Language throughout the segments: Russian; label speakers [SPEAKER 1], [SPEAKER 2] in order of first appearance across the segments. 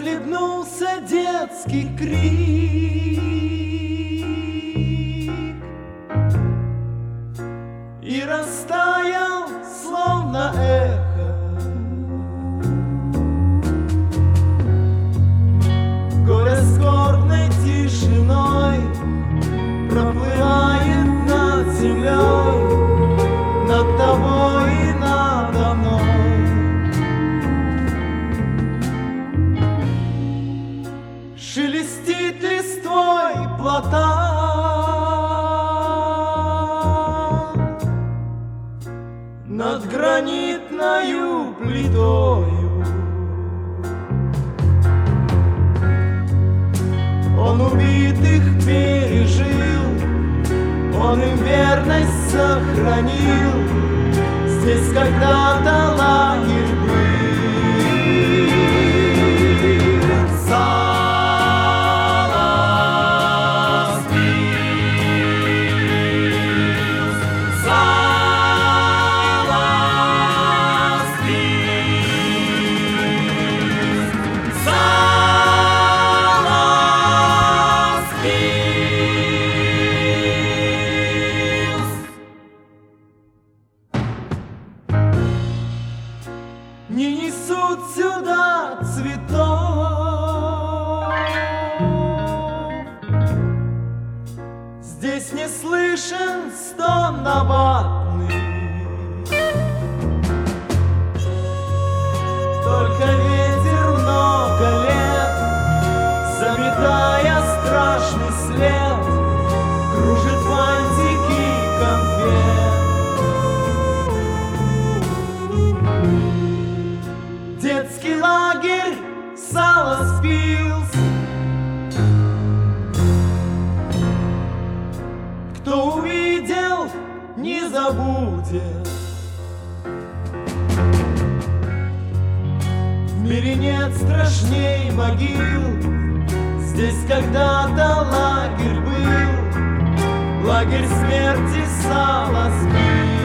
[SPEAKER 1] захлебнулся детский крик, и растаял, словно эхо, горя скорбной тишиной проплывает над землей, над тобой и надо мной. Шелестит листвой платан над гранитною плитою. Он убитых пережил, он им верность сохранил. Здесь когда-то лагерь был. Не несут сюда цветов, здесь не слышен стон набатный, только ветер много лет, заметая страшный след, кружит фантики конфет. Детский лагерь Саласпилс. Кто увидел, не забудет. В мире нет страшней могил. Здесь когда-то лагерь был, лагерь смерти Саласпилс.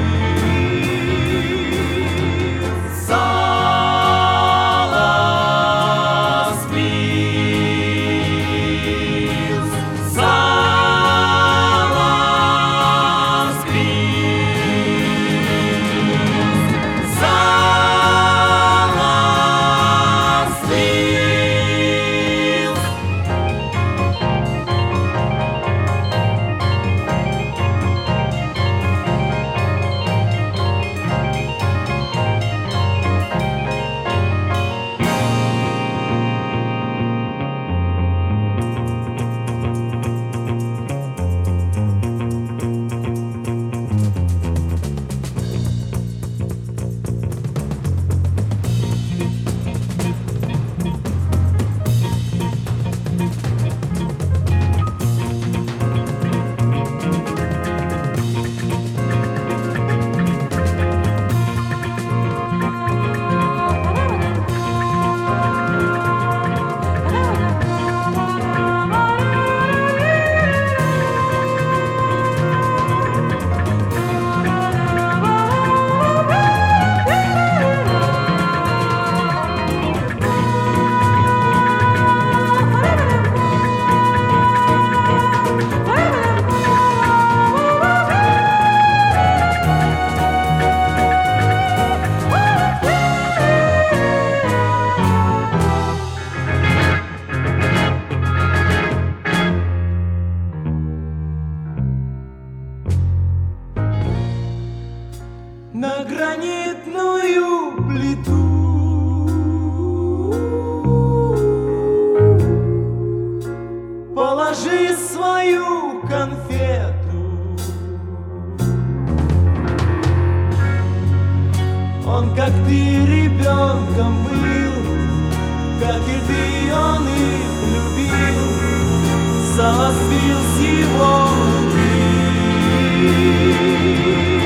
[SPEAKER 1] На гранитную плиту положи свою конфету. Он, как ты, ребенком был, как и ты, он их любил. Саласпилс его любил.